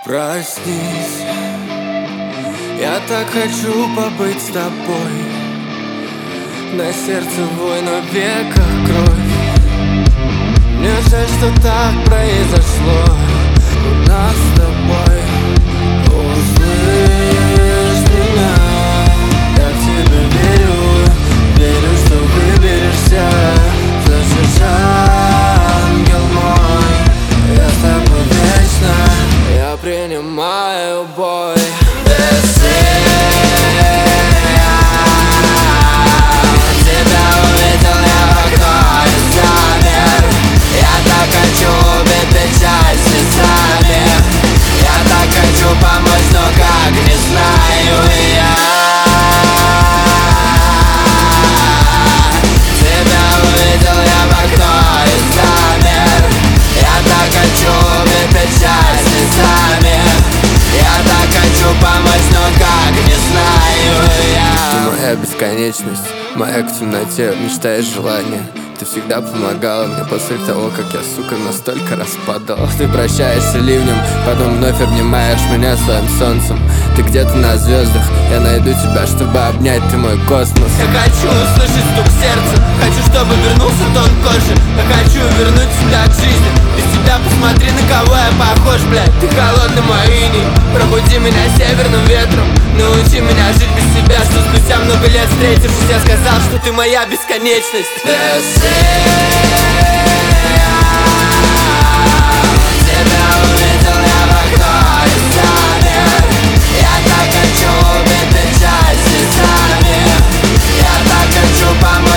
Проснись, я так хочу побыть с тобой. На сердце вой, но в веках кровь. Мне жаль, что так произошло у нас с тобой. Услышь меня, я в тебя верю. Верю, что выберешься. Слышишь, ангел мой, я с тобой вечно. Я принимаю бой. Помочь, но как, не знаю я. Тебя увидел я в окно и замер. Я так хочу убить печаль слезами. Я так хочу помочь, но как, не знаю я. Ты моя бесконечность, моя к темноте, мечта и желание. Ты всегда помогала мне после того, как я, сука, настолько раз падал. Ты прощаешься ливнем, потом вновь обнимаешь меня своим солнцем. Ты где-то на звездах, я найду тебя, чтобы обнять, ты мой космос. Я хочу услышать стук сердца, хочу, чтобы вернулся тон кожи. Я хочу вернуть тебя к жизни. Без тебя посмотри, на кого я похож, блядь. Ты холодный мой иней, пробуди меня северным ветром. Научи меня жить без тебя, что спустя много лет встретившись, я сказал, что ты моя бесконечность. Помочь.